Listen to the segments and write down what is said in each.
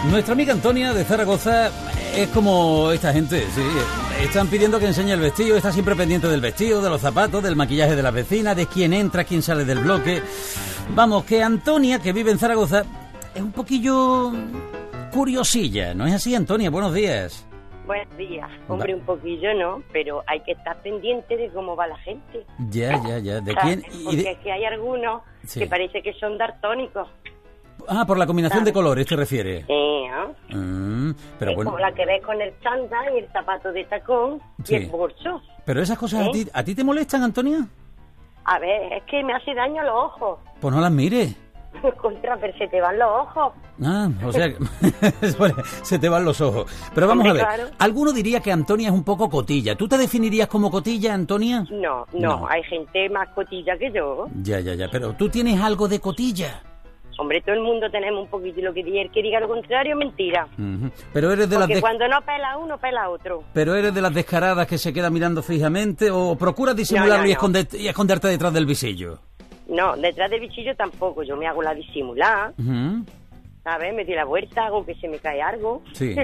Nuestra amiga Antonia de Zaragoza es como esta gente, sí. Están pidiendo que enseñe el vestido, está siempre pendiente del vestido, de los zapatos, del maquillaje de las vecinas, de quién entra, quién sale del bloque. Vamos, que Antonia, que vive en Zaragoza, es un poquillo curiosilla, ¿no es así, Antonia? Buenos días. Buenos días. Hombre, un poquillo no, pero hay que estar pendiente de cómo va la gente. Ya. ¿De quién? Porque es que hay algunos que parece que son daltónicos. Ah, por la combinación de colores te refieres. Sí, pero es bueno. como la que ves con el chándal y el zapato de tacón y el bolso. Pero esas cosas ¿a ti te molestan, Antonia? A ver, es que me hace daño los ojos. Pues no las mires. Contra, pero se te van los ojos. Ah, o sea, se te van los ojos. Pero vamos a ver, claro. Alguno diría que Antonia es un poco cotilla. ¿Tú te definirías como cotilla, Antonia? No, hay gente más cotilla que yo. Ya, pero tú tienes algo de cotilla. Hombre, todo el mundo tenemos un poquito lo que diga. El que diga lo contrario, mentira. Pero eres de Porque cuando no pela uno, pela otro. ¿Pero eres de las descaradas que se queda mirando fijamente o procuras disimularlo No. y esconderte detrás del visillo? No, detrás del bichillo tampoco. Yo me hago la disimulada. ¿Sabes? Me doy la vuelta, hago que se me cae algo. Sí.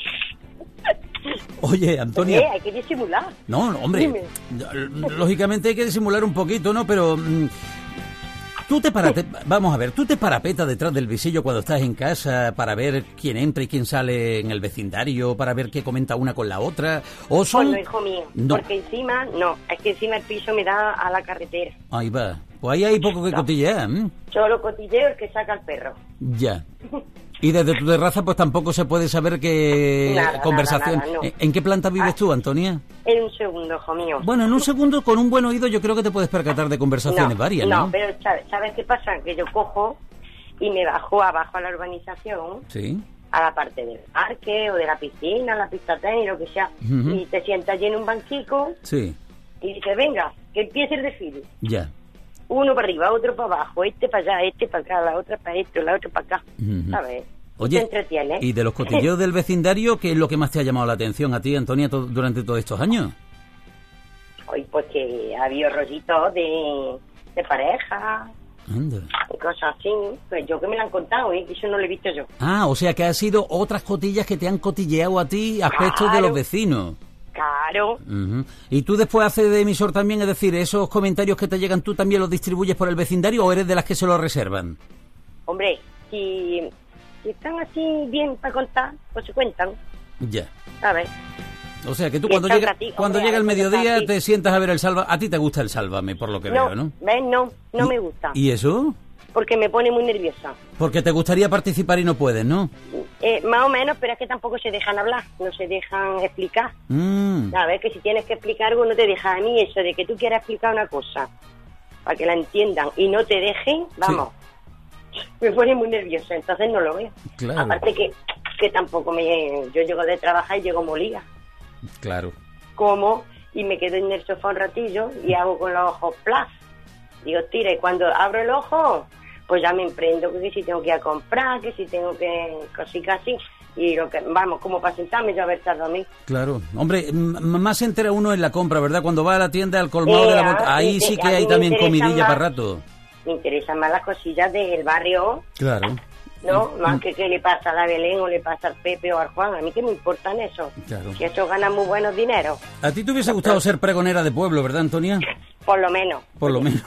Oye, Antonia... Hay que disimular. No, hombre, Dime. Lógicamente hay que disimular un poquito, ¿no? Pero... Vamos a ver, ¿tú te parapetas detrás del visillo cuando estás en casa para ver quién entra y quién sale en el vecindario, para ver qué comenta una con la otra? ¿O son...? Pues no, hijo mío, porque encima el piso me da a la carretera. Ahí va, pues ahí hay poco que cotillear. Solo cotilleo el que saca el perro. Ya. Y desde tu terraza pues tampoco se puede saber qué conversación... Nada, no. ¿En qué planta vives tú, Antonia? En un segundo, hijo mío. Bueno, en un segundo, con un buen oído, yo creo que te puedes percatar de conversaciones varias, ¿no? No, pero ¿sabes qué pasa? Que yo cojo y me bajo abajo a la urbanización, Sí. a la parte del parque o de la piscina, la pista de tenis, lo que sea, y te sientas allí en un banquico Sí. y dices, venga, que empiece el desfile. Ya. Uno para arriba, otro para abajo, este para allá, este para acá, la otra para esto, la otra para acá, ¿sabes? Oye, te entretiene. ¿Y de los cotilleos del vecindario, qué es lo que más te ha llamado la atención a ti, Antonia, durante todos estos años? Hoy pues que ha habido rollitos de pareja, Anda. y cosas así, pues yo que me lo han contado, que eso no lo he visto yo. Ah, o sea que ha sido otras cotillas que te han cotilleado a ti, aspectos de los vecinos. Claro. ¿Y tú después haces de emisor también? Es decir, ¿esos comentarios que te llegan tú también los distribuyes por el vecindario o eres de las que se los reservan? Hombre, si están así bien para contar, pues se cuentan. Ya. A ver. O sea que tú Y cuando está hombre, llega el mediodía sí. te sientas a ver el Sálvame. A ti te gusta el Sálvame, por lo que veo, ¿no? ¿Ves? No me gusta. ¿Y eso? Porque me pone muy nerviosa. Porque te gustaría participar y no puedes, ¿no? Más o menos, pero es que tampoco se dejan hablar, no se dejan explicar. A ver, que si tienes que explicar algo no te deja. A mí eso de que tú quieras explicar una cosa para que la entiendan y no te dejen, vamos, me pone muy nerviosa, entonces no lo veo. Claro. Aparte que tampoco yo llego de trabajar y llego molida. Claro. Como y me quedo en el sofá un ratillo y hago con los ojos plas. Digo, tira, y cuando abro el ojo, pues ya me emprendo que si tengo que ir a comprar, que si tengo que cositas así. Y lo que vamos, como para sentarme yo a ver tarde a mí. Claro. Hombre, más se entera uno en la compra, ¿verdad? Cuando va a la tienda, al colmado de la boca, ahí sí que hay también comidilla para rato. Me interesan más las cosillas del barrio. Claro. ¿No? Más que qué le pasa a la Belén o le pasa al Pepe o al Juan. A mí qué me importan eso. Claro. Si eso ganan muy buenos dineros. A ti te hubiese gustado ser pregonera de pueblo, ¿verdad, Antonia? Por lo menos. Por lo menos.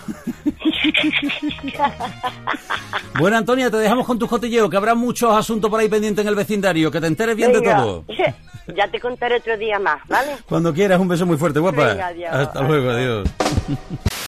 Bueno, Antonia, te dejamos con tu cotilleo, que habrá muchos asuntos por ahí pendientes en el vecindario, que te enteres bien de todo. Ya te contaré otro día más, ¿vale? Cuando quieras, un beso muy fuerte, guapa. Venga, adiós. Hasta luego, adiós.